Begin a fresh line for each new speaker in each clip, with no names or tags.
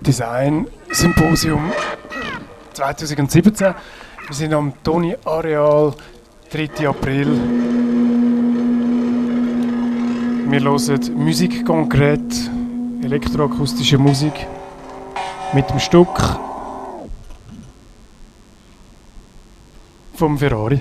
Design Symposium 2017. Wir sind am Toni Areal, 3. April. Wir hören Musik konkret, elektroakustische Musik mit dem Stück vom Ferrari.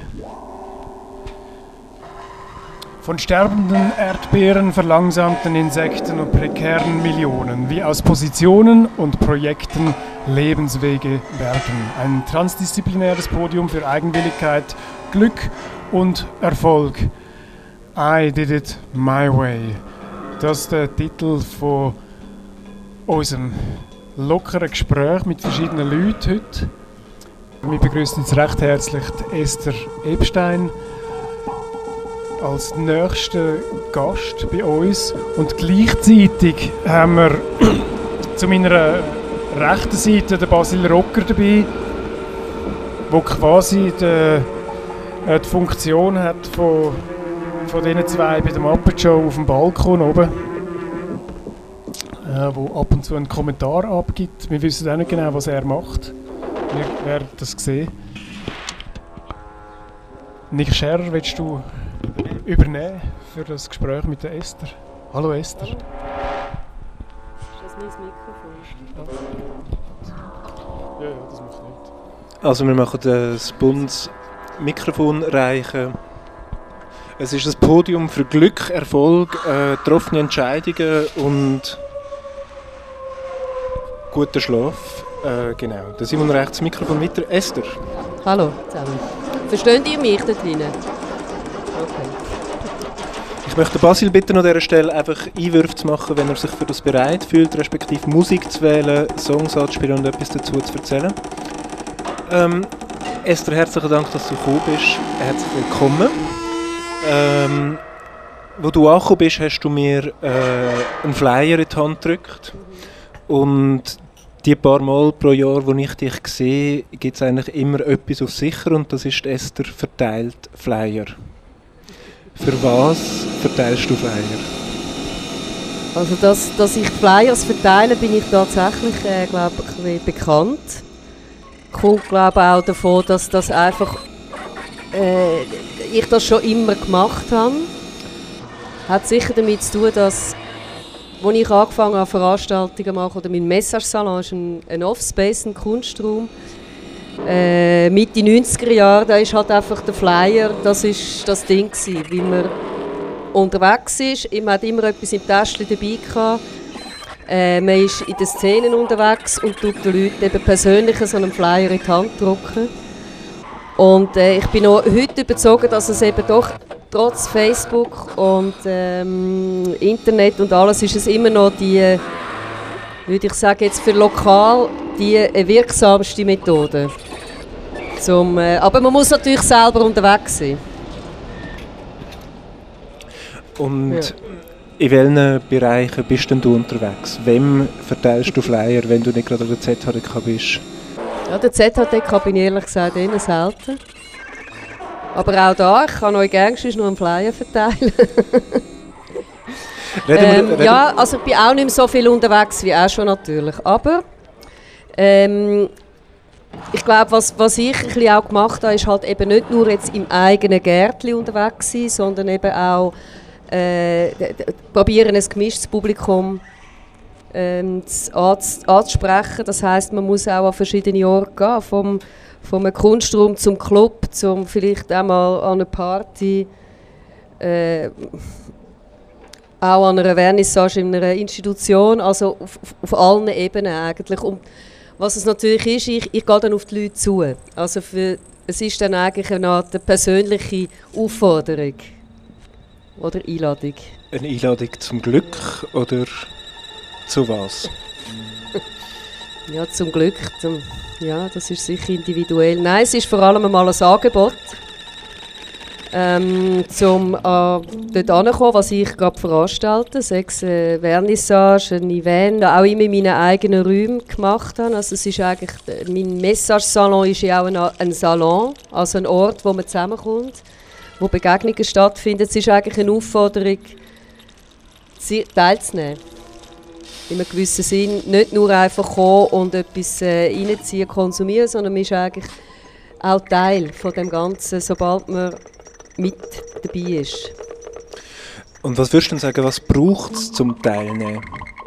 Von sterbenden Erdbeeren, verlangsamten Insekten und prekären Millionen, wie aus Positionen und Projekten Lebenswege werden. Ein transdisziplinäres Podium für Eigenwilligkeit, Glück und Erfolg. I did it my way. Das ist der Titel von unserem lockeren Gespräch mit verschiedenen Leuten heute. Wir begrüßen jetzt recht herzlich Esther Epstein als nächster Gast bei uns. Und gleichzeitig haben wir zu meiner rechten Seite den Basil Rocker dabei, der quasi die Funktion hat von diesen zwei bei der Muppet Show auf dem Balkon oben, wo ab und zu einen Kommentar abgibt. Wir wissen auch nicht genau, was er macht. Wir werden das sehen. Nick Scherer, willst du übernehmen für das Gespräch mit der Esther? Hallo Esther.
Hallo. Ist das mein Mikrofon?
Ja, das macht nichts.
Also wir machen das Bundesmikrofon reichen. Es ist ein Podium für Glück, Erfolg, getroffene Entscheidungen und guter Schlaf. Genau. Der Simon reicht das Mikrofon weiter. Esther.
Hallo zusammen. Versteht ihr mich dort hinten? Okay.
Ich möchte Basil bitten, an dieser Stelle einfach Einwürfe zu machen, wenn er sich für das bereit fühlt, respektive Musik zu wählen, Songs anzuspielen und etwas dazu zu erzählen. Esther, herzlichen Dank, dass du gekommen bist. Herzlich willkommen. Wo du angekommen bist, hast du mir einen Flyer in die Hand gedrückt. Und die paar Mal pro Jahr, wo ich dich sehe, gibt es eigentlich immer etwas auf sicher und das ist Esther verteilt Flyer. Für was verteilst du Flyer?
Also, dass ich Flyers verteile, bin ich tatsächlich, glaube ich, ein bisschen bekannt. Kommt, glaube ich, auch davon, dass das einfach ich das schon immer gemacht habe. Hat sicher damit zu tun, dass als ich angefangen habe, Veranstaltungen zu machen, oder mein Message-Salon ist ein Off-Space, ein Kunstraum. Mitte 90er Jahre, da ist halt einfach der Flyer, das ist das Ding gewesen, weil man unterwegs ist. Man hat immer etwas im Täschchen dabei gehabt. Man ist in den Szenen unterwegs und tut den Leuten eben persönlich so einen Flyer in die Hand drücken. Und ich bin auch heute überzeugt, dass es eben doch trotz Facebook und Internet und alles ist es immer noch die, würde ich sagen, jetzt für lokal die wirksamste Methode. Aber man muss natürlich selber unterwegs sein.
Und ja. In welchen Bereichen bist denn du unterwegs? Wem verteilst du Flyer, wenn du nicht gerade an der ZHDK bist?
Ja, der ZHDK bin ich ehrlich gesagt eher selten. Aber auch da, ich kann euch gerne nur einen Flyer verteilen. Ja, also ich bin auch nicht mehr so viel unterwegs wie auch schon natürlich. Aber ich glaube, was ich ein bisschen auch gemacht habe, ist halt eben nicht nur jetzt im eigenen Gärtchen unterwegs sein, sondern eben auch probieren, ein gemischtes Publikum anzusprechen. Das heisst, man muss auch an verschiedene Orte gehen, vom einem Kunstraum zum Club, zum vielleicht auch mal an einer Party, auch an einer Vernissage in einer Institution, also auf allen Ebenen eigentlich. Und was es natürlich ist, ich gehe dann auf die Leute zu. Also es ist dann eigentlich eine Art persönliche Aufforderung oder Einladung.
Eine Einladung zum Glück oder zu was?
Ja, zum Glück. Ja, das ist sicher individuell. Nein, es ist vor allem einmal ein Angebot, um dort anzukommen, was ich gerade veranstalte. Sechs Vernissage, ein Event, auch immer in meinen eigenen Räumen gemacht habe. Also es ist eigentlich, mein Message-Salon ist ja auch ein Salon, also ein Ort, wo man zusammenkommt, wo Begegnungen stattfinden. Es ist eigentlich eine Aufforderung, teilzunehmen. in einem gewissen Sinn nicht nur einfach kommen und etwas reinziehen, konsumieren, sondern man ist eigentlich auch Teil von dem Ganzen, sobald man mit dabei ist.
Und was würdest du denn sagen, was braucht es zum Teilnehmen?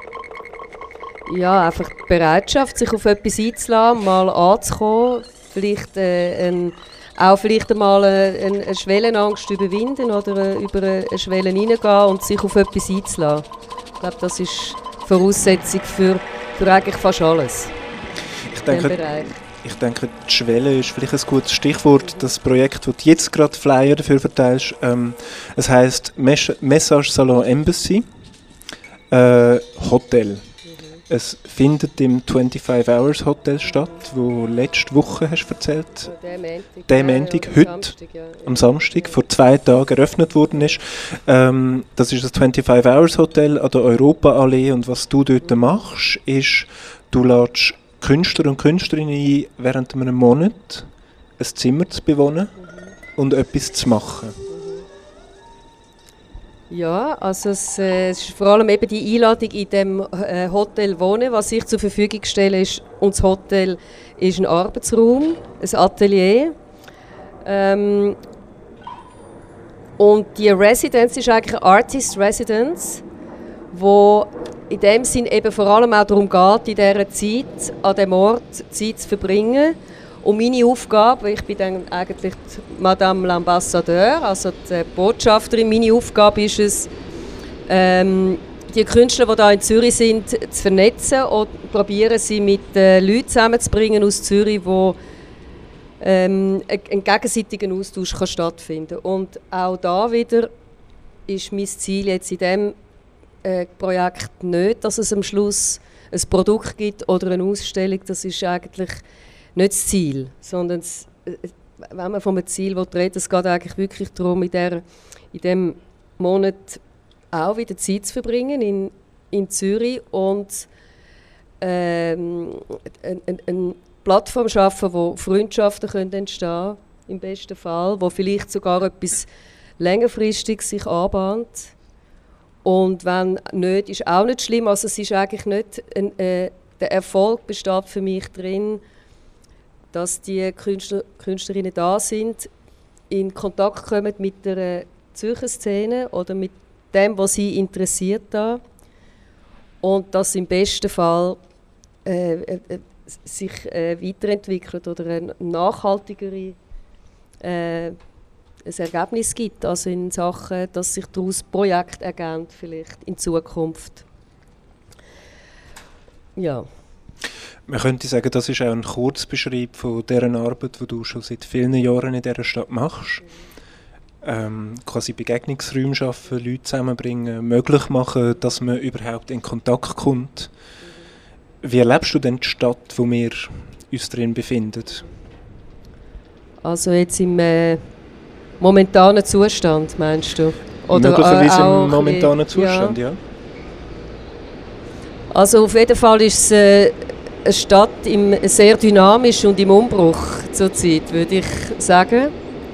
Ja, einfach die Bereitschaft, sich auf etwas einzulassen, mal anzukommen, vielleicht auch vielleicht einmal eine Schwellenangst überwinden oder über eine Schwelle hineingehen und sich auf etwas einzulassen. Ich glaube, das ist die Voraussetzung für eigentlich fast alles.
Ich denke, die Schwelle ist vielleicht ein gutes Stichwort. Das Projekt, das du jetzt gerade Flyer dafür verteilst, es heisst Message Salon Embassy Hotel. Es findet im 25 Hours Hotel statt, wo letzte Woche hast du erzählt. Der Montag, heute, am Samstag, vor 2 Tagen eröffnet worden ist. Das ist das 25 Hours Hotel an der Europaallee und was du dort machst, ist, du lädst Künstler und Künstlerinnen ein, während einem Monat ein Zimmer zu bewohnen und etwas zu machen.
Ja, also es ist vor allem eben die Einladung in dem Hotel wohnen, was ich zur Verfügung stelle, ist, und das Hotel ist ein Arbeitsraum, ein Atelier. Und die Residence ist eigentlich eine Artist Residence, wo in dem Sinn eben vor allem auch darum geht, in dieser Zeit, an dem Ort Zeit zu verbringen. Und meine Aufgabe, ich bin dann eigentlich die Madame l'Ambassadeur, also die Botschafterin, meine Aufgabe ist es, die Künstler, die hier in Zürich sind, zu vernetzen und probieren sie mit Leuten zusammenzubringen aus Zürich, wo ein gegenseitiger Austausch kann stattfinden kann. Und auch da wieder ist mein Ziel jetzt in diesem Projekt nicht, dass es am Schluss ein Produkt gibt oder eine Ausstellung. Das ist eigentlich nicht das Ziel, sondern wenn man von einem Ziel redet, es geht eigentlich wirklich darum, in diesem Monat auch wieder Zeit zu verbringen in Zürich und eine Plattform schaffen, wo Freundschaften können entstehen können, im besten Fall, wo vielleicht sogar etwas längerfristig sich anbahnt. Und wenn nicht, ist auch nicht schlimm. Also es ist eigentlich nicht der Erfolg besteht für mich drin, dass die Künstlerinnen da sind, in Kontakt kommen mit der Zürcher Szene oder mit dem, was sie interessiert da, und dass im besten Fall sich weiterentwickelt oder ein nachhaltigeres Ergebnis gibt, also in Sachen, dass sich daraus Projekte ergeben, vielleicht in Zukunft. Ja.
Man könnte sagen, das ist auch ein Kurzbeschrieb von dieser Arbeit, die du schon seit vielen Jahren in dieser Stadt machst. Quasi Begegnungsräume schaffen, Leute zusammenbringen, möglich machen, dass man überhaupt in Kontakt kommt. Wie erlebst du denn die Stadt, wo wir uns drin befinden?
Also jetzt im momentanen Zustand, meinst du?
Oder möglicherweise im momentanen Zustand, ja.
Also auf jeden Fall ist es eine Stadt sehr dynamisch und im Umbruch zurzeit, würde ich sagen.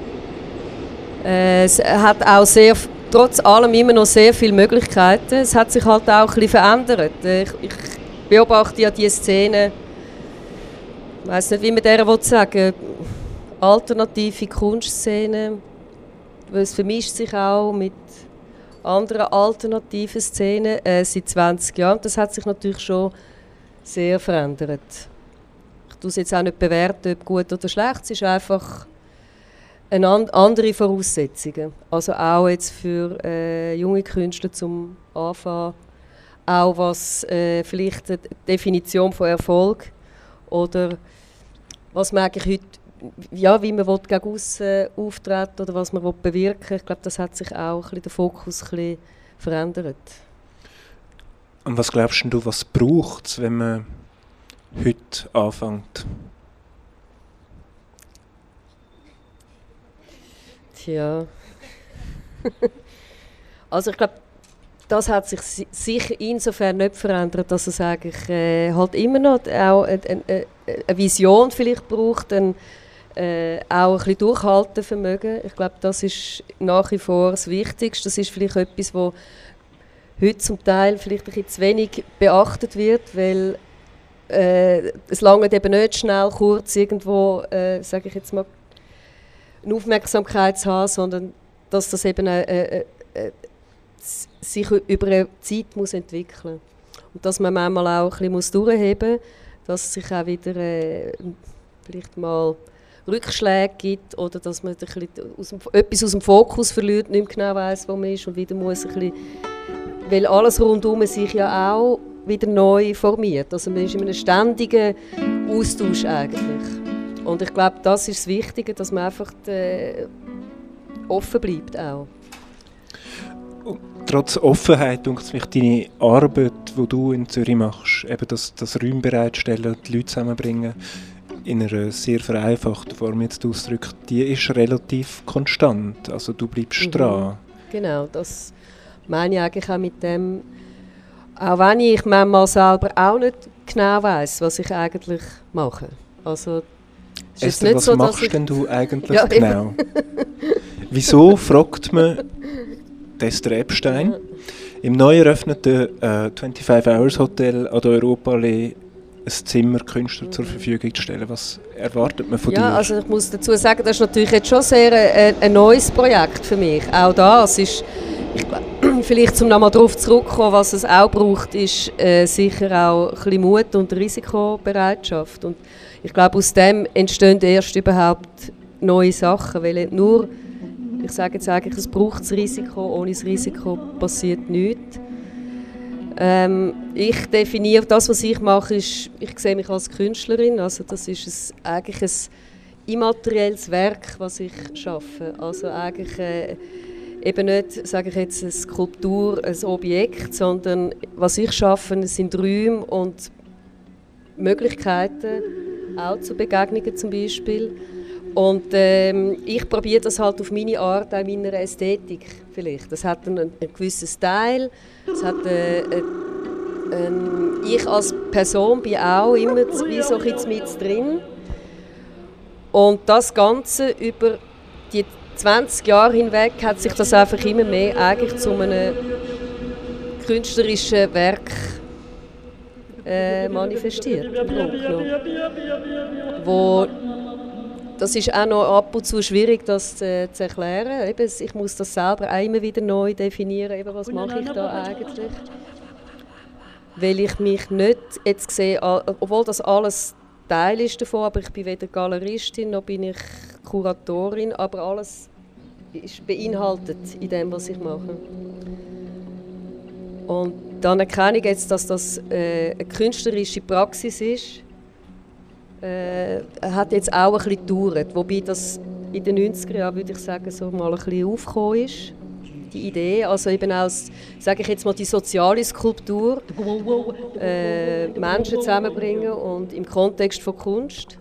Es hat auch trotz allem immer noch sehr viele Möglichkeiten. Es hat sich halt auch ein bisschen verändert. Ich beobachte ja diese Szene, ich weiss nicht, wie man der sagen will, alternative Kunstszene. Es vermischt sich auch mit anderen alternativen Szenen seit 20 Jahren. Das hat sich natürlich schon sehr verändert. Ich tue es jetzt auch nicht bewerten, ob gut oder schlecht. Es ist einfach eine andere Voraussetzungen. Also auch jetzt für junge Künstler zum Anfang. Auch was vielleicht die Definition von Erfolg oder was man eigentlich heute, ja, wie man gegen aussen auftreten oder was man bewirken will. Ich glaube, das hat sich auch ein bisschen, der Fokus ein bisschen verändert.
Und was glaubst du, was braucht es, wenn man heute anfängt?
Tja. Also ich glaube, das hat sich sicher insofern nicht verändert, dass es eigentlich halt immer noch auch eine Vision vielleicht braucht, auch ein bisschen Durchhaltevermögen. Ich glaube, das ist nach wie vor das Wichtigste. Das ist vielleicht etwas, was heute zum Teil vielleicht ein bisschen zu wenig beachtet wird, weil es lange eben nicht schnell kurz irgendwo, sage ich jetzt mal, eine Aufmerksamkeit zu haben, sondern dass das eben sich über eine Zeit muss entwickeln muss. Und dass man manchmal auch ein bisschen durchheben muss, dass es sich auch wieder vielleicht mal Rückschläge gibt oder dass man etwas aus dem Fokus verliert, nicht mehr genau weiss, wo man ist und wieder muss ein bisschen, weil alles rundum sich ja auch wieder neu formiert. Also man ist in einem ständigen Austausch eigentlich. Und ich glaube, das ist das Wichtige, dass man einfach offen bleibt auch.
Trotz Offenheit denke ich, deine Arbeit, die du in Zürich machst, eben das Räume bereitstellen und die Leute zusammenbringen, in einer sehr vereinfachten Form jetzt ausdrückt, die ist relativ konstant. Also du bleibst dran.
Genau, das meine ich eigentlich auch mit dem, auch wenn ich manchmal selber auch nicht genau weiss, was ich eigentlich mache. Also, es ist
Esther,
nicht
was
so,
machst denn du eigentlich
ja,
genau? Wieso, fragt man Esther Epstein im neu eröffneten 25 Hours Hotel an der Europaallee ein Zimmer Künstler zur Verfügung zu stellen. Was erwartet man von dir?
Ja, also ich muss dazu sagen, das ist natürlich jetzt schon sehr ein neues Projekt für mich. Auch das ist, vielleicht zum nochmal darauf zurückkommen, was es auch braucht, ist sicher auch ein bisschen Mut und Risikobereitschaft. Und ich glaube, aus dem entstehen erst überhaupt neue Sachen, weil nur, ich sage jetzt eigentlich, es braucht das Risiko, ohne das Risiko passiert nichts. Ich definiere, das, was ich mache, ist, ich sehe mich als Künstlerin, also das ist eigentlich ein immaterielles Werk, was ich schaffe. Also eigentlich eben nicht, sage ich jetzt, eine Skulptur, ein Objekt, sondern was ich schaffe, sind Räume und Möglichkeiten, auch zu Begegnungen zum Beispiel. Und ich probiere das halt auf meine Art, auch in meiner Ästhetik vielleicht. Das hat einen gewissen Style. Das hat, ich als Person bin auch immer wie so ein bisschen mit drin. Und das Ganze über die 20 Jahre hinweg hat sich das einfach immer mehr eigentlich zu einem künstlerischen Werk manifestiert. Das ist auch noch ab und zu schwierig, das zu erklären. Eben, ich muss das selber auch immer wieder neu definieren, eben, was mache ich da eigentlich. Weil ich mich nicht jetzt sehe, obwohl das alles Teil ist davon, aber ich bin weder Galeristin noch bin ich Kuratorin, aber alles ist beinhaltet in dem, was ich mache. Und dann erkenne ich jetzt, dass das eine künstlerische Praxis ist. Hat jetzt auch ein bisschen gedauert, wobei das in den 90er Jahren, würde ich sagen, so mal ein bisschen aufgekommen ist, die Idee, also eben als, sage ich jetzt mal, die soziale Skulptur, Menschen zusammenbringen und im Kontext von Kunst,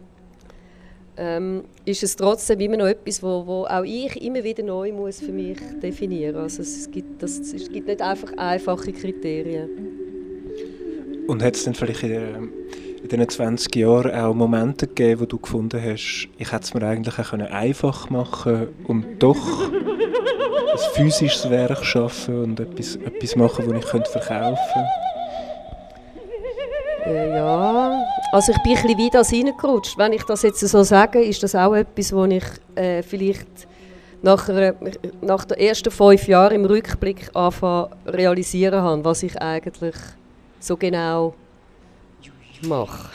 ist es trotzdem immer noch etwas, wo auch ich immer wieder neu muss für mich definieren muss. Also es gibt nicht einfach einfache Kriterien.
Und hat es dann vielleicht in diesen 20 Jahren auch Momente gegeben, wo du gefunden hast, ich hätte es mir eigentlich auch einfach machen und doch ein physisches Werk schaffen und etwas machen, das ich verkaufen könnte?
Ja, also ich bin ein bisschen weit als reingerutscht. Wenn ich das jetzt so sage, ist das auch etwas, was ich vielleicht nach den ersten 5 Jahren im Rückblick anfangen realisieren habe, was ich eigentlich so genau mache.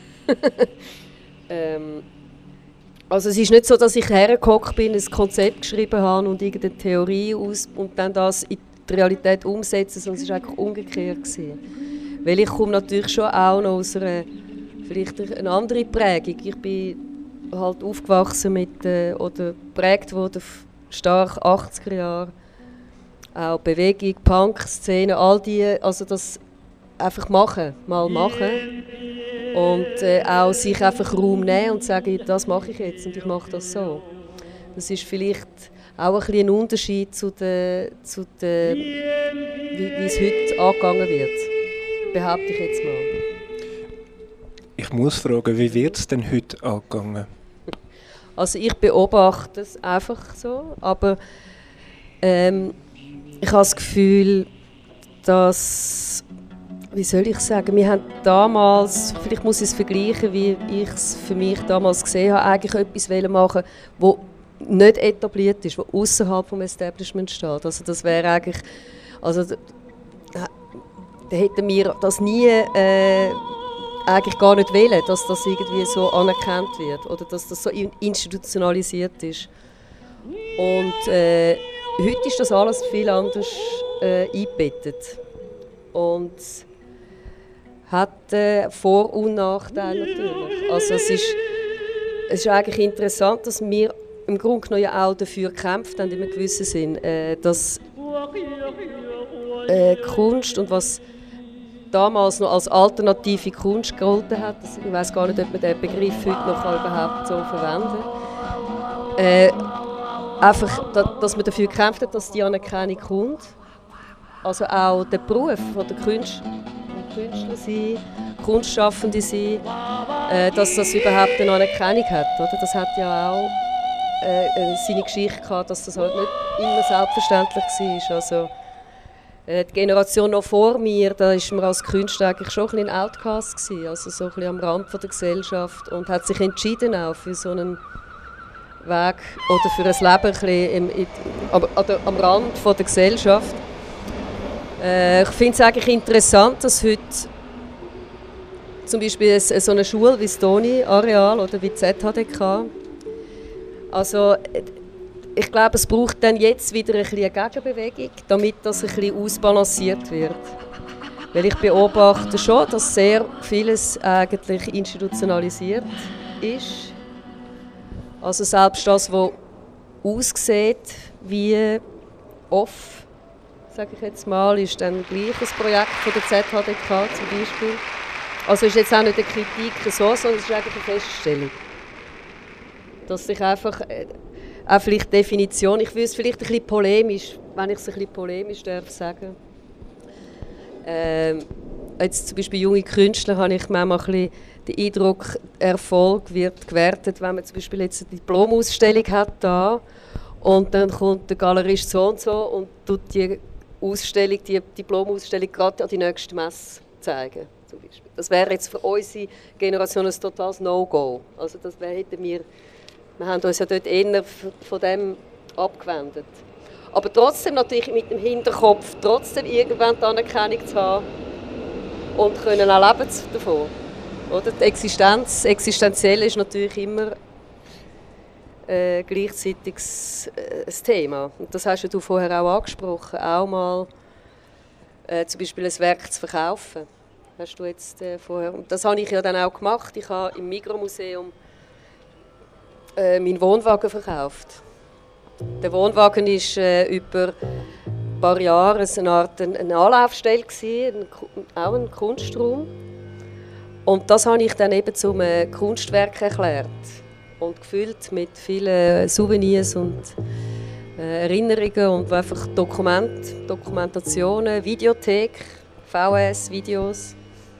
Also es ist nicht so, dass ich hergehockt bin, ein Konzept geschrieben habe und irgendeine Theorie aus und dann das in die Realität umsetze, sondern es war eigentlich umgekehrt gewesen. Weil ich komme natürlich schon auch noch aus vielleicht eine andere Prägung. Ich bin halt aufgewachsen mit, oder geprägt worden stark 80er Jahre. Auch Bewegung, Punk-Szene, all die, also das einfach mal machen. Und auch sich einfach Raum nehmen und sagen, das mache ich jetzt und ich mache das so. Das ist vielleicht auch ein bisschen ein Unterschied wie es heute angegangen wird. Behaupte ich jetzt mal.
Ich muss fragen, wie wird es denn heute angegangen?
Also ich beobachte es einfach so, aber ich habe das Gefühl, dass, wie soll ich sagen, wir haben damals, vielleicht muss ich es vergleichen, wie ich es für mich damals gesehen habe, eigentlich etwas machen, das nicht etabliert ist, das außerhalb des Establishment steht. Also das wäre eigentlich, also da hätten wir das nie eigentlich gar nicht wollen, dass das irgendwie so anerkannt wird oder dass das so institutionalisiert ist. Und heute ist das alles viel anders eingebettet und hat Vor- und Nachteile natürlich. Also es ist eigentlich interessant, dass wir im Grunde genommen ja auch dafür gekämpft haben, in einem gewissen Sinn, dass Kunst und was damals noch als alternative Kunst gegolten hat, ich weiß gar nicht, ob man den Begriff heute noch überhaupt so verwenden kann, einfach, dass man dafür gekämpft hat, dass die Anerkennung kommt. Also auch der Beruf von der Künstler sein, Kunstschaffende sein, dass das überhaupt eine Anerkennung hat. Oder? Das hat ja auch seine Geschichte gehabt, dass das halt nicht immer selbstverständlich war. Also, die Generation noch vor mir, da war man als Künstler eigentlich schon ein Outcast gewesen, also so ein bisschen am Rand von der Gesellschaft und hat sich entschieden auch für so einen Weg oder für ein Leben am Rand von der Gesellschaft. Ich finde es eigentlich interessant, dass heute zum Beispiel so eine Schule wie das Toni-Areal oder wie die ZHDK, also ich glaube, es braucht dann jetzt wieder ein bisschen eine Gegenbewegung, damit das ein bisschen ausbalanciert wird. Weil ich beobachte schon, dass sehr vieles eigentlich institutionalisiert ist. Also selbst das, was aussieht wie off, sage ich jetzt mal, ist dann gleich ein Projekt von der ZHDK zum Beispiel. Also ist jetzt auch nicht eine Kritik so, sondern es ist eigentlich eine Feststellung. Dass sich einfach auch vielleicht Definition, ich will es vielleicht ein bisschen polemisch, wenn ich es ein bisschen polemisch darf sagen. Jetzt zum Beispiel junge Künstler habe ich manchmal ein bisschen den Eindruck, Erfolg wird gewertet, wenn man zum Beispiel jetzt eine Diplomausstellung hat da und dann kommt der Galerist so und tut die Ausstellung, die Diplomausstellung gerade an die nächste Messe zeigen. Zum Beispiel. Das wäre jetzt für unsere Generation ein totales No-Go. Also das hätten wir haben uns ja dort eher von dem abgewendet. Aber trotzdem natürlich mit dem Hinterkopf, trotzdem irgendwann die Anerkennung zu haben und können auch leben davon. Oder? Die Existenzielle ist natürlich immer gleichzeitig ein Thema. Und das hast du vorher auch angesprochen, auch mal zum Beispiel ein Werk zu verkaufen. Hast du jetzt vorher. Und das habe ich ja dann auch gemacht. Ich habe im Migros-Museum meinen Wohnwagen verkauft. Der Wohnwagen war über ein paar Jahre eine Art eine Anlaufstelle, auch ein Kunstraum. Und das habe ich dann eben zum Kunstwerk erklärt und gefüllt mit vielen Souvenirs und Erinnerungen und einfach Dokumentationen, Videothek, VHS-Videos.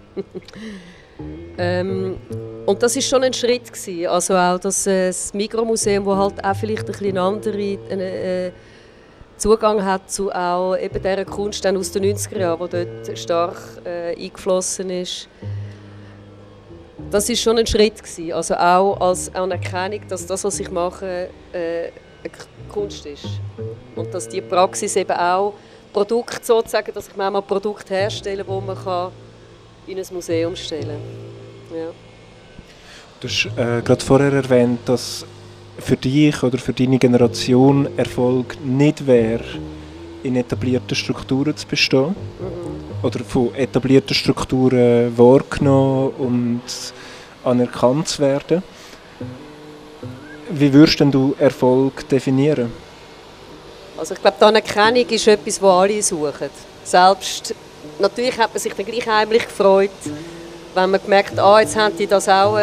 Und das war schon ein Schritt gewesen. Also auch das Migros-Museum, das halt auch vielleicht ein bisschen anderen Zugang hat zu auch eben dieser Kunst aus den 90er Jahren, die dort stark eingeflossen ist. Das war schon ein Schritt gewesen. Also auch als Anerkennung, dass das, was ich mache, eine Kunst ist. Und dass die Praxis eben auch Produkte sozusagen, dass ich manchmal Produkte herstelle, die man in ein Museum stellen kann. Ja.
Du hast gerade vorher erwähnt, dass für dich oder für deine Generation Erfolg nicht wäre, in etablierten Strukturen zu bestehen. Oder von etablierten Strukturen wahrgenommen und anerkannt zu werden. Wie würdest du Erfolg definieren?
Also ich glaube, die Anerkennung ist etwas, das alle suchen. Selbst, natürlich hat man sich dann gleich heimlich gefreut, wenn man gemerkt hat, jetzt haben die das auch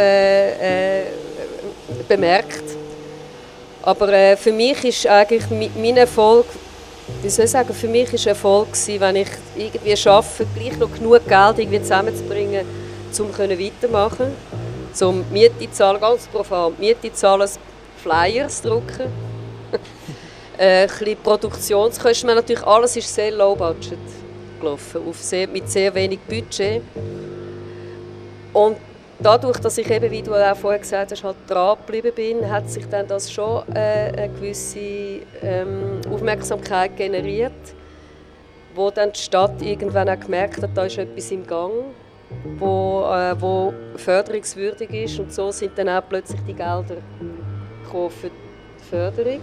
bemerkt. Aber für mich ist eigentlich mein Erfolg, wie soll ich sagen, für mich ist Erfolg gewesen, wenn ich irgendwie schaffe, gleich noch genug Geld irgendwie zusammenzubringen, um weitermachen, um Miete zu zahlen, ganz profan, Miete zu zahlen, Flyers drucken, ein bisschen Produktionskosten, natürlich alles ist sehr low budget. abgelaufen, mit sehr wenig Budget. Und dadurch, dass ich eben, wie du auch vorher gesagt hast, halt dran geblieben bin, hat sich dann das schon eine gewisse Aufmerksamkeit generiert, wo dann die Stadt irgendwann auch gemerkt hat, da ist etwas im Gang, wo förderungswürdig ist, und so sind dann auch plötzlich die Gelder gekommen für die Förderung.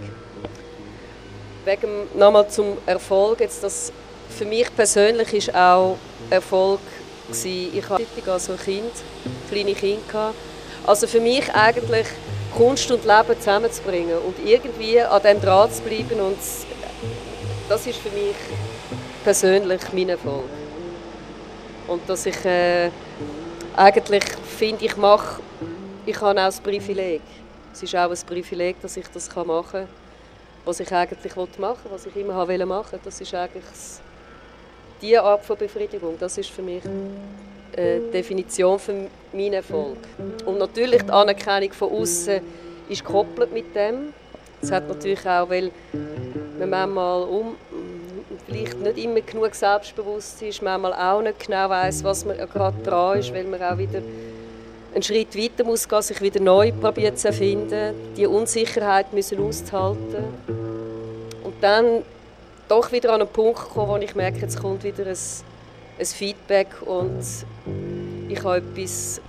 Nochmal zum Erfolg, jetzt das für mich persönlich ist auch Erfolg gewesen. Ich hatte also kleine Kinder. Also für mich eigentlich Kunst und Leben zusammenzubringen und irgendwie an dem Draht zu bleiben, und das ist für mich persönlich mein Erfolg. Und dass ich eigentlich finde, ich habe auch das Privileg. Es ist auch ein Privileg, dass ich das machen kann, was ich eigentlich machen wollte, was ich immer machen wollte. Das ist eigentlich diese Art von Befriedigung. Das ist für mich die Definition für meinen Erfolg. Und natürlich die Anerkennung von außen ist gekoppelt mit dem. Es hat natürlich auch, weil man manchmal vielleicht nicht immer genug selbstbewusst ist, manchmal auch nicht genau weiss, was man gerade dran ist, weil man auch wieder einen Schritt weiter muss gehen, sich wieder neu probieren zu erfinden, die Unsicherheit müssen auszuhalten. Und dann doch wieder an einen Punkt kommen, wo ich merke, jetzt kommt wieder ein Feedback und ich habe etwas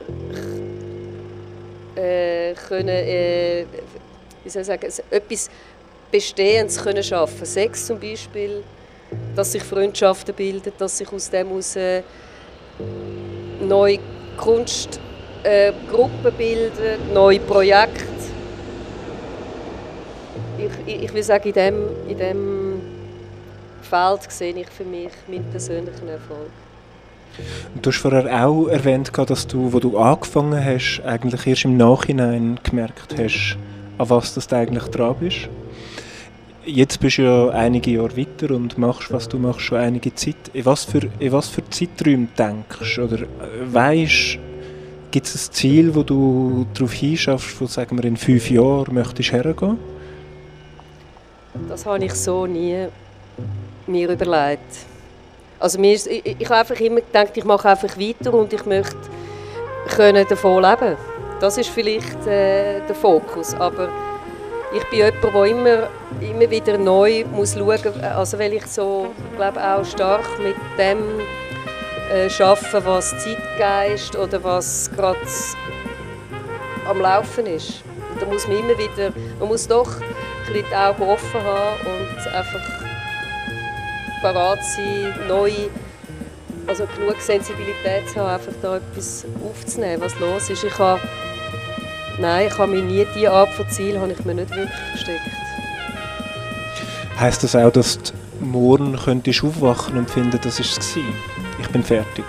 etwas Bestehendes können schaffen. Sex zum Beispiel, dass sich Freundschaften bilden, dass sich aus dem heraus neue Kunstgruppen bilden, neue Projekte. Ich will sagen, in dem Feld sehe ich für mich meinen persönlichen Erfolg.
Du hast vorher auch erwähnt, dass du, wo du angefangen hast, eigentlich erst im Nachhinein gemerkt hast, an was du eigentlich dran bist. Jetzt bist du ja einige Jahre weiter und machst, was du machst, schon einige Zeit. In was für Zeiträume denkst du? Oder weisst, gibt es ein Ziel, wo du darauf hinschaffst, wo sagen wir in 5 Jahren möchtest hergehen?
Das habe ich so nie mir überlegt. Also ich habe einfach immer gedacht, ich mache einfach weiter und ich möchte davon leben. Das ist vielleicht der Fokus. Aber ich bin jemand, der immer wieder neu muss schauen muss, also weil ich so, glaube auch stark mit dem arbeite, was Zeitgeist oder was gerade am Laufen ist. Und da muss man immer wieder, man muss doch ein bisschen die Augen offen haben und einfach parat sein, neu, also genug Sensibilität zu haben, einfach da etwas aufzunehmen, was los ist. Ich habe mir nie diese Art von Ziel habe ich mir nicht wirklich gesteckt.
Heisst das auch, dass du morgen könntest aufwachen und finden, das war es? Ich bin fertig.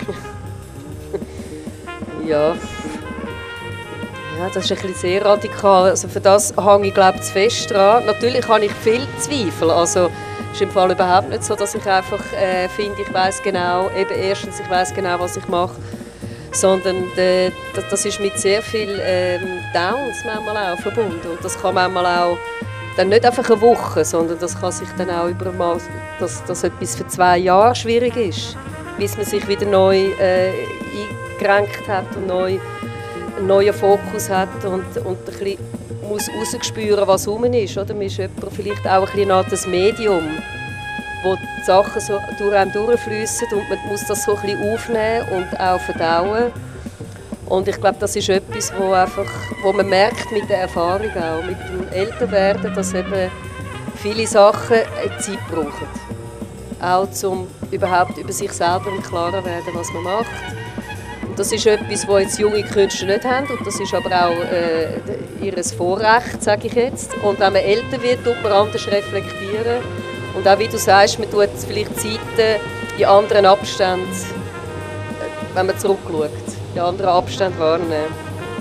Ja, das ist ein bisschen sehr radikal. Also für das hänge ich, glaube ich, zu fest dran. Natürlich habe ich viel Zweifel. Also es ist im Fall überhaupt nicht so, dass ich einfach finde, ich weiss genau, erstens, ich weiss genau, was ich mache, sondern das ist mit sehr viel Downs manchmal auch verbunden. Und das kann manchmal auch dann nicht einfach eine Woche, sondern das kann sich dann auch dass etwas für 2 Jahre schwierig ist, bis man sich wieder neu eingerenkt hat und einen neuen Fokus hat und ein bisschen muss rausspüren, was rum ist. Oder? Man ist vielleicht auch ein bisschen das Medium, wo die Sachen so durch einen durchfliessen und man muss das so ein bisschen aufnehmen und auch verdauen. Und ich glaube, das ist etwas, wo man merkt mit der Erfahrung auch, mit dem Älterwerden, dass eben viele Sachen Zeit brauchen. Auch um überhaupt über sich selber im Klaren werden, was man macht. Und das ist etwas, was jetzt junge Künstler nicht haben und das ist aber auch ihr Vorrecht, sage ich jetzt. Und wenn man älter wird, tut man anders reflektieren. Und auch wie du sagst, man tut vielleicht Zeiten in anderen Abständen, wenn man zurückschaut, in anderen Abständen wahrnehmen.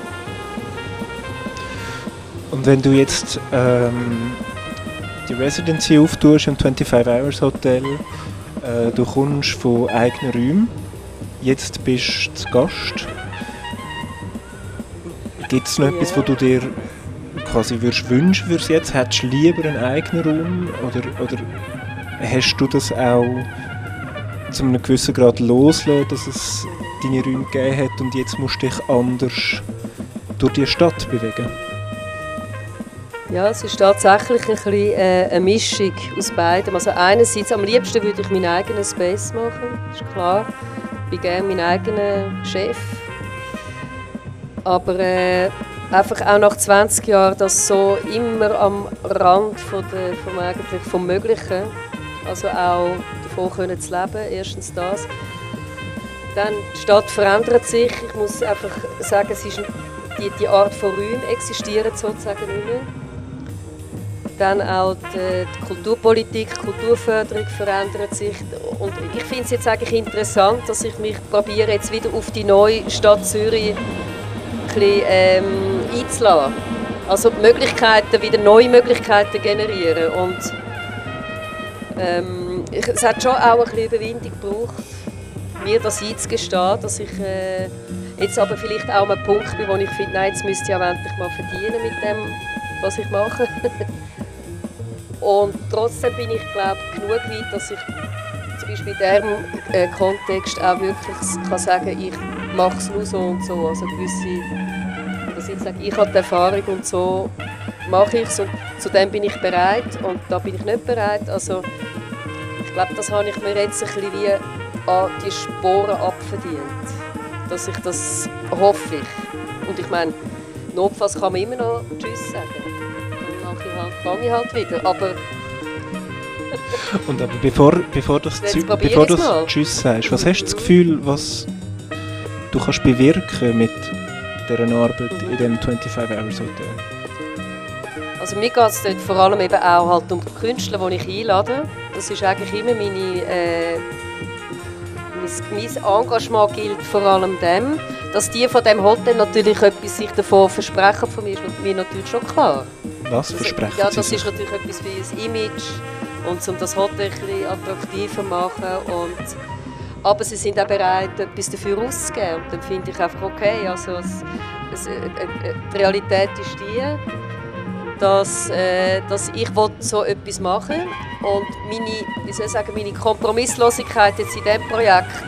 Und wenn du jetzt die Residency auftust im 25 Hours Hotel, du kommst von eigenen Räumen, jetzt bist du zu Gast. Gibt es noch etwas, was du dir quasi wünschen würdest jetzt? Hättest du lieber einen eigenen Raum? Oder hast du das auch zu einem gewissen Grad loslassen, dass es deine Räume gegeben hat und jetzt musst du dich anders durch die Stadt bewegen?
Ja, es ist tatsächlich ein bisschen eine Mischung aus beidem. Also einerseits, am liebsten würde ich meinen eigenen Space machen, das ist klar. Ich bin gerne mein eigener Chef. Aber einfach auch nach 20 Jahren, das so immer am Rand vom Möglichen, also auch davon können zu leben, erstens das. Dann, die Stadt verändert sich, ich muss einfach sagen, es ist die Art von Räumen existieren sozusagen nicht mehr. Dann auch die Kulturpolitik, die Kulturförderung verändert sich. Und ich finde es jetzt eigentlich interessant, dass ich mich probiere, jetzt wieder auf die neue Stadt Zürich einzulassen. Also Möglichkeiten, wieder neue Möglichkeiten generieren. Und es hat schon auch ein bisschen Überwindung gebraucht, mir das einzugestehen, dass ich jetzt aber vielleicht auch an einem Punkt bin, wo ich finde, nein, jetzt müsste ich auch endlich mal verdienen mit dem, was ich mache. Und trotzdem bin ich, glaube ich, genug weit, dass ich zum Beispiel in diesem Kontext auch wirklich kann sagen, ich mache es nur so und so. Also gewisse, dass ich sage, ich habe die Erfahrung und so mache ich es und zu dem bin ich bereit und da bin ich nicht bereit. Also ich glaube, das habe ich mir jetzt ein bisschen wie an die Sporen abverdient. Dass ich das hoffe ich. Und ich meine, notfalls kann man immer noch Tschüss sagen. Dann fange ich halt wieder. Aber
und aber bevor du Tschüss sagst, was hast du das Gefühl, was du kannst bewirken mit dieser Arbeit in diesem 25-Hours Hotel?
Also mir geht es dort vor allem eben auch halt um die Künstler, die ich einlade. Das ist eigentlich immer mein Engagement gilt vor allem dem, dass die von dem Hotel natürlich etwas sich davon versprechen von mir, ist mir natürlich schon klar.
Was versprechen
ja,
Sie
das
sich?
ist natürlich etwas wie ein Image und um das Hotel ein bisschen attraktiver zu machen. Aber sie sind auch bereit, etwas dafür auszugeben. Und dann finde ich einfach okay. Also die Realität ist die, dass ich so etwas machen will. Und meine Kompromisslosigkeit jetzt in diesem Projekt,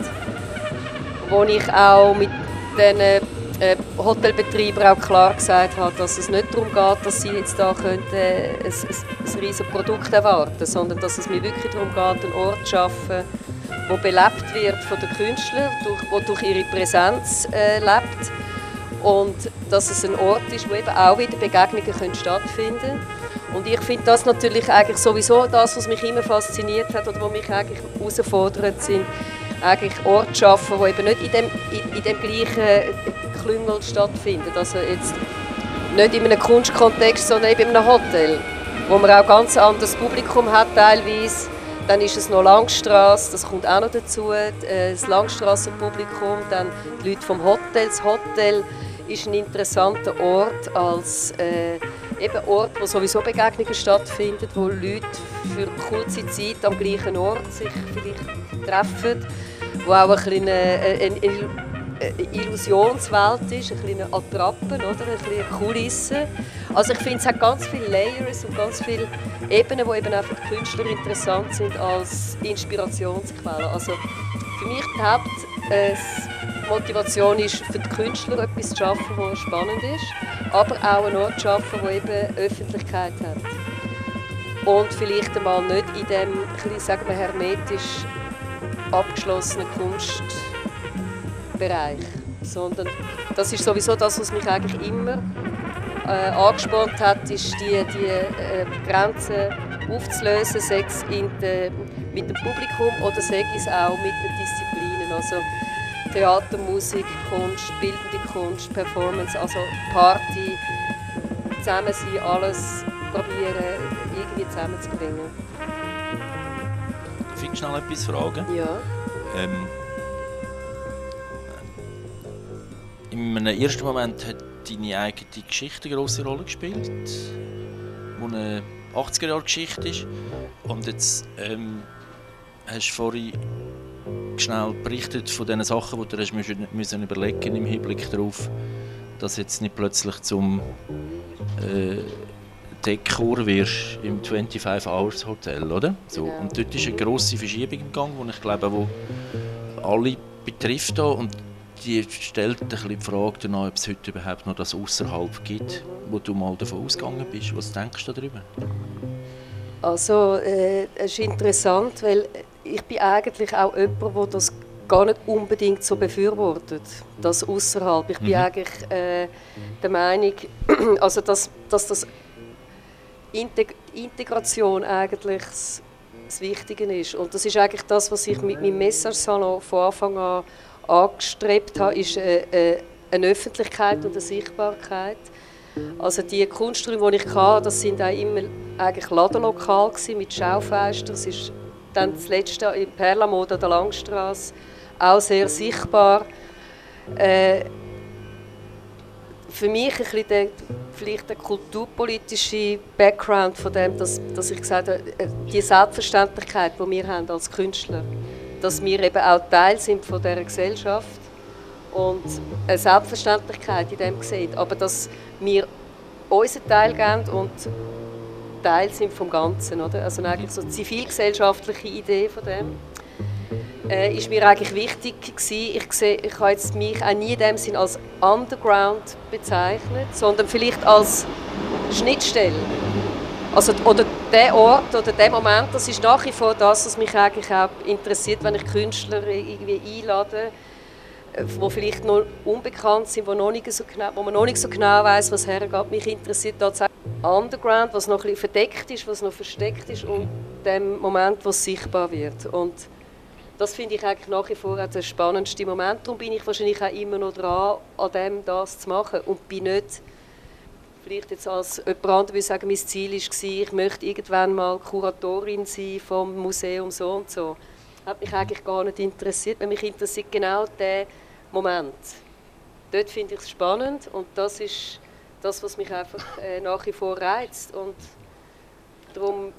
wo ich auch mit den Hotelbetreibern auch klar gesagt habe, dass es nicht darum geht, dass sie jetzt da ein riesiges Produkt erwarten, sondern dass es mir wirklich darum geht, einen Ort zu schaffen, der belebt wird von den Künstlern, der durch ihre Präsenz lebt. Und dass es ein Ort ist, wo eben auch wieder Begegnungen stattfinden können. Und ich finde das natürlich eigentlich sowieso das, was mich immer fasziniert hat oder was mich eigentlich herausfordert, sind eigentlich Orte zu schaffen, die eben nicht in dem gleichen Klüngel stattfinden. Also jetzt nicht in einem Kunstkontext, sondern eben in einem Hotel, wo man auch ganz anderes Publikum hat teilweise. Dann ist es noch Langstrasse, das kommt auch noch dazu, das Langstrassenpublikum, dann die Leute vom Hotel. Das Hotel ist ein interessanter Ort als Ort, wo sowieso Begegnungen stattfinden, wo Leute für kurze Zeit am gleichen Ort sich vielleicht treffen, wo auch eine Illusionswelt ist, eine kleine Attrappe, oder? Eine kleine Kulisse. Also ich finde, es hat ganz viele Layers und ganz viele Ebenen, die eben auch für die Künstler interessant sind als Inspirationsquelle. Also für mich die Hauptmotivation ist, für die Künstler etwas zu schaffen, das spannend ist, aber auch einen Ort zu schaffen, der eben Öffentlichkeit hat. Und vielleicht einmal nicht in dem, sagen wir, hermetisch abgeschlossenen Kunstbereich, sondern das ist sowieso das, was mich eigentlich immer angespornt hat, ist die Grenzen aufzulösen, sei es mit dem Publikum oder sei es auch mit den Disziplinen, also Theater, Musik, Kunst, bildende Kunst, Performance, also Party, zusammen sein, alles probieren irgendwie zusammenzubringen.
Darf ich schnell etwas fragen?
Ja.
In einem ersten Moment hat deine eigene Geschichte eine grosse Rolle gespielt, die eine 80er-Jahre-Geschichte ist. Und jetzt hast du vorhin schnell berichtet von den Sachen, die du hast müssen überlegen im Hinblick darauf, dass jetzt nicht plötzlich zum Dekor wirst im 25 Hours Hotel, oder? So.
Genau.
Und dort ist eine grosse Verschiebung im Gang, die ich glaube, wo alle betrifft. Da. Und die stellt ein bisschen die Frage danach, ob es heute überhaupt noch das Ausserhalb gibt, wo du mal davon ausgegangen bist. Was denkst du darüber?
Also, es ist interessant, weil ich bin eigentlich auch jemand, der das gar nicht unbedingt so befürwortet, das Ausserhalb. Ich bin eigentlich der Meinung, also dass das Integration eigentlich das Wichtige ist. Und das ist eigentlich das, was ich mit meinem Message-Salon von Anfang an angestrebt habe, ist eine Öffentlichkeit und eine Sichtbarkeit. Also die Kunsträume, die ich hatte, das sind auch immer eigentlich Ladenlokale mit Schaufenstern. Es ist dann das letzte in Perlamode an der Langstrasse auch sehr sichtbar. Für mich ein bisschen vielleicht der kulturpolitische Background von dem, dass ich gesagt habe, die Selbstverständlichkeit, die wir haben als Künstler, dass wir eben auch Teil sind von dieser Gesellschaft und eine Selbstverständlichkeit in dem sehen, aber dass wir unseren Teil geben und Teil sind vom Ganzen, oder? Also eigentlich so eine zivilgesellschaftliche Idee von dem ist mir eigentlich wichtig gewesen. Ich habe jetzt mich auch nie in dem Sinn als Underground bezeichnet, sondern vielleicht als Schnittstelle. Also, oder der Ort oder der Moment, das ist nach wie vor das, was mich eigentlich auch interessiert, wenn ich Künstler irgendwie einlade, die vielleicht noch unbekannt sind, wo man noch nicht so genau weiss, was hergeht. Mich interessiert tatsächlich Underground, was noch ein bisschen verdeckt ist, was noch versteckt ist und dem Moment, wo es sichtbar wird. Und das finde ich eigentlich nach wie vor auch der spannendste Moment. Darum bin ich wahrscheinlich auch immer noch dran, an dem das zu machen und bin nicht, vielleicht jetzt als jemand anderes würde sagen, mein Ziel war, ich möchte irgendwann mal Kuratorin sein vom Museum so und so. Das hat mich eigentlich gar nicht interessiert, weil mich interessiert genau der Moment. Dort finde ich es spannend und das ist das, was mich einfach nach wie vor reizt. Und darum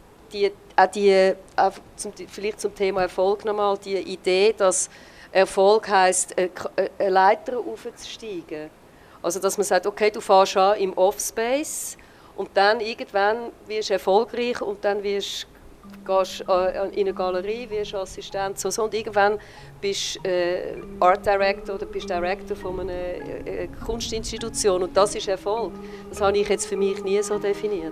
vielleicht zum Thema Erfolg nochmal, die Idee, dass Erfolg heisst, eine Leiter aufzusteigen. Also dass man sagt, okay, du fährst an im Offspace und dann irgendwann wirst du erfolgreich und dann gehst in eine Galerie, wirst Assistent so und irgendwann bist du Art Director oder bist Director von einer Kunstinstitution und das ist Erfolg. Das habe ich jetzt für mich nie so definiert.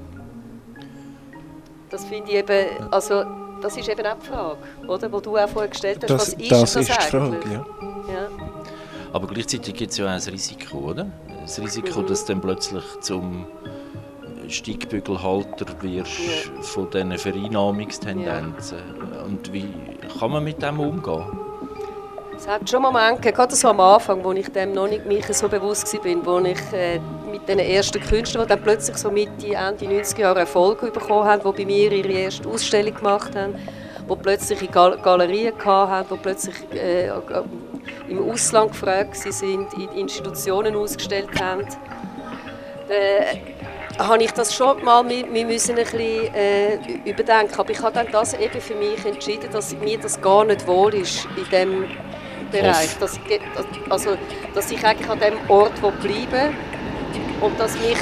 Das finde ich eben, also das ist eben auch die Frage, oder, die du auch vorher gestellt hast. Was ist das
ist
eigentlich?
Die Frage, ja.
Ja.
Aber gleichzeitig gibt es ja auch ein Risiko, oder? Das Risiko, dass du dann plötzlich zum Steigbügelhalter wirst von diesen Vereinnahmungstendenzen. Ja. Und wie kann man mit dem umgehen?
Es hat schon Momente gegeben, gerade so am Anfang, wo ich dem noch nicht mich so bewusst war, wo ich mit den ersten Künstlern, die dann plötzlich so Mitte, Ende 90er Jahre Erfolg bekommen haben, die bei mir ihre erste Ausstellung gemacht haben, die plötzlich in Galerien hatten, die plötzlich im Ausland gefragt sind, in Institutionen ausgestellt haben. Habe ich das schon mal, wir müssen ein bisschen überdenken. Aber ich habe dann das eben für mich entschieden, dass mir das gar nicht wohl ist in diesem Bereich. Dass ich eigentlich an dem Ort bleiben will und dass mich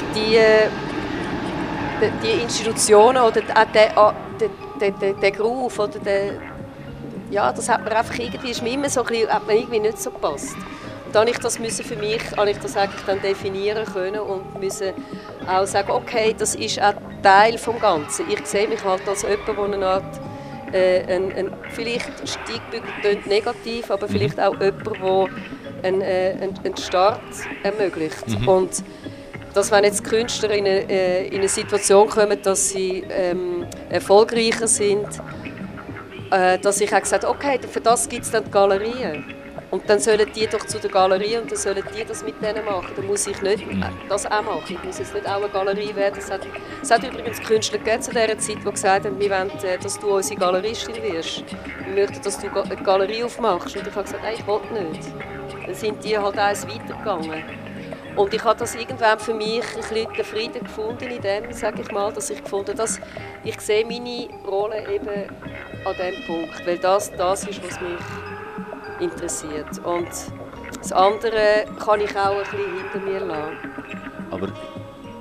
die Institutionen oder der Groove oder das hat mir einfach irgendwie, ist mir immer so ein bisschen, hat mir irgendwie nicht so gepasst. Und dann habe ich das für mich eigentlich dann definieren können und müssen auch sagen, okay, das ist auch Teil des Ganzen. Ich sehe mich halt als jemand, der eine Art, vielleicht Steigbügel klingt negativ, aber vielleicht auch jemand, der einen Start ermöglicht. Und dass wenn jetzt Künstler in eine Situation kommen, dass sie erfolgreicher sind, dass ich auch gesagt habe, okay, für das gibt es dann die Galerien. Und dann sollen die doch zu der Galerie und dann sollen die das mit denen machen. Dann muss ich nicht das auch machen. Ich muss jetzt nicht auch eine Galerie werden. Es hat übrigens Künstler gegeben zu dieser Zeit, die gesagt haben, wir wollen, dass du unsere Galeristin wirst. Wir möchten, dass du eine Galerie aufmachst. Und ich habe gesagt, nein, ich will nicht. Dann sind die halt eins weitergegangen. Und ich habe das irgendwann für mich ein bisschen den Frieden gefunden in dem, sage ich mal, dass ich gefunden habe, dass ich sehe meine Rolle eben an diesem Punkt, weil das ist, was mich interessiert. Und das andere kann ich auch ein bisschen hinter mir lassen.
Aber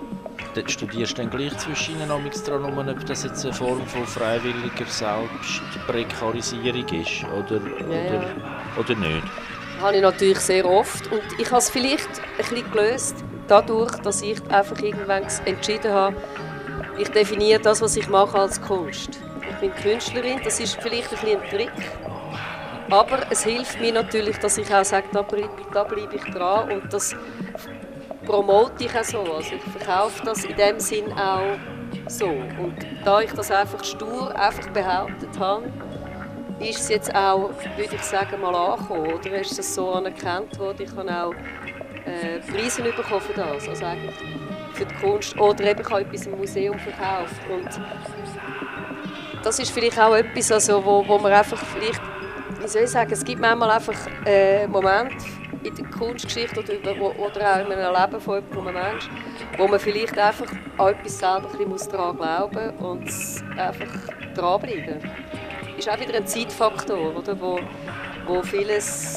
dort studierst du dann gleich zwischen ihnen dran, ob das jetzt eine Form von freiwilliger Selbstprekarisierung ist oder nicht?
Das habe ich natürlich sehr oft. Und ich habe es vielleicht ein bisschen gelöst, dadurch, dass ich einfach irgendwann entschieden habe, ich definiere das, was ich mache, als Kunst. Ich bin Künstlerin, das ist vielleicht ein bisschen ein Trick. Aber es hilft mir natürlich, dass ich auch sage, da bleibe ich dran und das promote ich auch so. Also ich verkaufe das in dem Sinn auch so. Und da ich das einfach stur behauptet habe, ist es jetzt auch, würde ich sagen, mal angekommen. Oder ist es so anerkannt worden? Ich habe auch Preise bekommen für das, also eigentlich für die Kunst. Oder eben, ich habe etwas im Museum verkauft. Und das ist vielleicht auch etwas, also, wo man einfach vielleicht, wie soll ich sagen, es gibt manchmal einfach Momente in der Kunstgeschichte oder auch in einem Leben von einem Menschen, wo man vielleicht einfach an etwas selber ein bisschen daran glauben muss und einfach dranbleiben. Das ist auch wieder ein Zeitfaktor, oder, wo vieles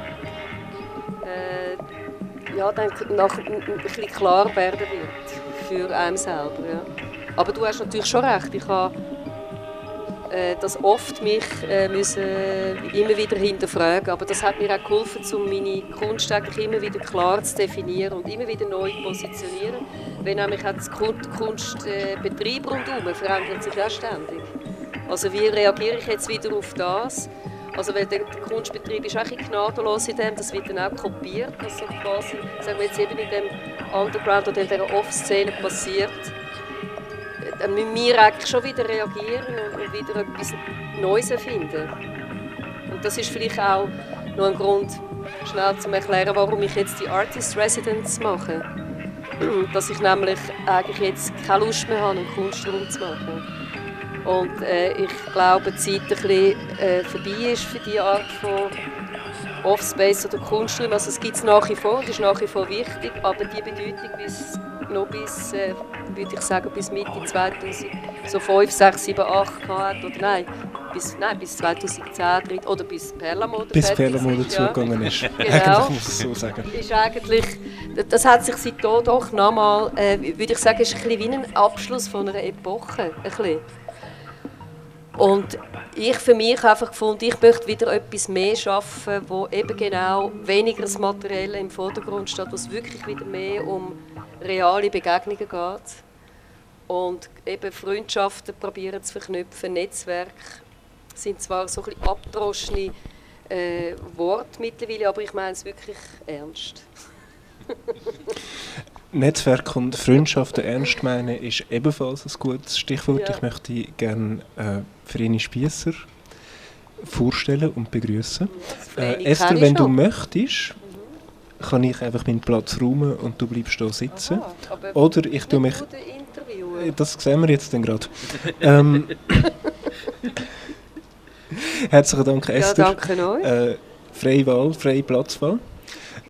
dann ein bisschen klar werden wird für einen selber. Ja. Aber du hast natürlich schon recht, ich habe das oft mich müssen immer wieder hinterfragen, aber das hat mir auch geholfen, um meine Kunst eigentlich immer wieder klar zu definieren und immer wieder neu zu positionieren, weil nämlich auch der Kunstbetrieb rundherum verändert sich auch ständig. Also wie reagiere ich jetzt wieder auf das? Also weil der Kunstbetrieb ist auch ein bisschen gnadenlos in dem, das wird dann auch kopiert, was so quasi, sagen wir jetzt eben in dem Underground oder in dieser Off-Szene passiert. Dann müssen wir eigentlich schon wieder reagieren und wieder etwas Neues erfinden. Und das ist vielleicht auch noch ein Grund, schnell zu erklären, warum ich jetzt die Artist Residence mache. Dass ich nämlich eigentlich jetzt keine Lust mehr habe, einen Kunstraum zu machen. Und ich glaube, die Zeit ein bisschen vorbei ist für diese Art von Offspace oder Kunstraum. Also es gibt es nach wie vor, das ist nach wie vor wichtig, aber die Bedeutung bis würde ich sagen, bis Mitte 2000, so 5, 6, 7, 8 hat, oder bis 2010 oder bis Perlamode
zugegangen ist.
Genau.
Eigentlich muss ich es so sagen.
Ist eigentlich, das hat sich seitdem doch nochmal, würde ich sagen, ist ein bisschen wie ein Abschluss von einer Epoche. Ein bisschen. Und ich für mich einfach gefunden, ich möchte wieder etwas mehr schaffen, wo eben genau weniger das Materielle im Vordergrund steht, wo es wirklich wieder mehr um reale Begegnungen geht. Und eben Freundschaften probieren zu verknüpfen, Netzwerke sind zwar so ein bisschen abgedroschene Worte mittlerweile, aber ich meine es wirklich ernst.
Netzwerk und Freundschaften ernst meinen ist ebenfalls ein gutes Stichwort. Ja. Ich möchte gerne Vreni Spiesser vorstellen und begrüßen. Esther, wenn du möchtest, kann ich einfach meinen Platz räumen und du bleibst hier sitzen.
Aha,
oder ich tue mich... Das sehen wir jetzt dann gerade. Herzlichen Dank, Esther.
Ja, danke euch.
Freie Wahl, freie Platzwahl.